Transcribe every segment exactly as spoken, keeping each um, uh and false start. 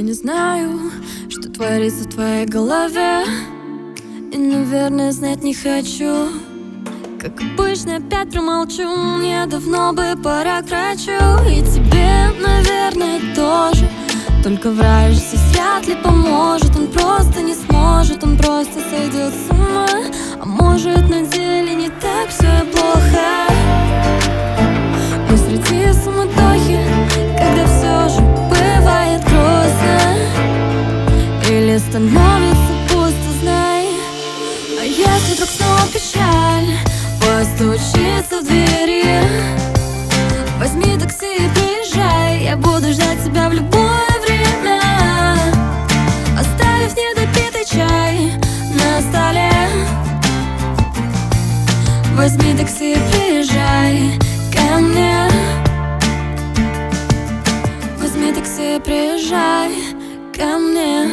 не знаю, что творится в твоей голове, и, наверное, знать не хочу. Как обычно, опять промолчу, мне давно бы пора к врачу. И тебе, наверное, тоже. Только врач здесь вряд ли поможет. Он просто не сможет, он просто сойдет с ума. А может, на деле не так все и плохо. Мы среди суматохи, когда все же бывает грустно, или становится пусто, знай. А если вдруг снова печаль постучится в двери, возьми такси и приезжай. Я буду ждать тебя в любое время, оставив недопитый чай на столе. Возьми такси и приезжай ко мне. Возьми такси и приезжай ко мне.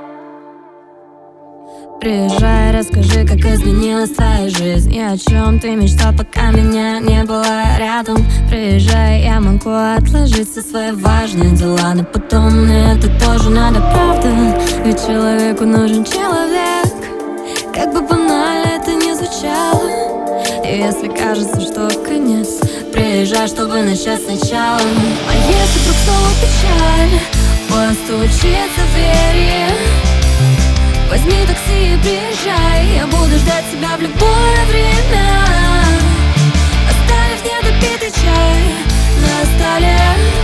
Приезжай, расскажи, как изменилась твоя жизнь и о чем ты мечтал, пока меня не было рядом. Приезжай, я могу отложить все свои важные дела, но потом мне это тоже надо, правда? Ведь человеку нужен человек, как бы банально это ни звучало. И если кажется, что конец, приезжай, чтобы начать сначала. А если вдруг снова печаль постучится в двери, возьми такси и приезжай. Я буду ждать тебя в любое время, оставив недопитый чай на столе.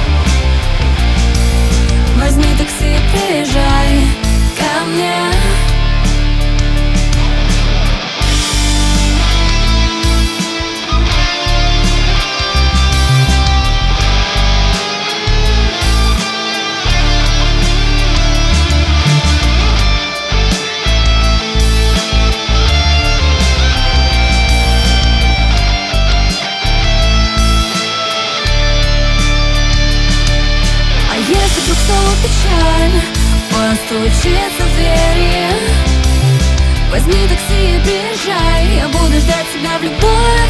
Возьми такси и приезжай ко мне. Снова печаль постучится в двери, возьми такси и приезжай. Я буду ждать тебя в любое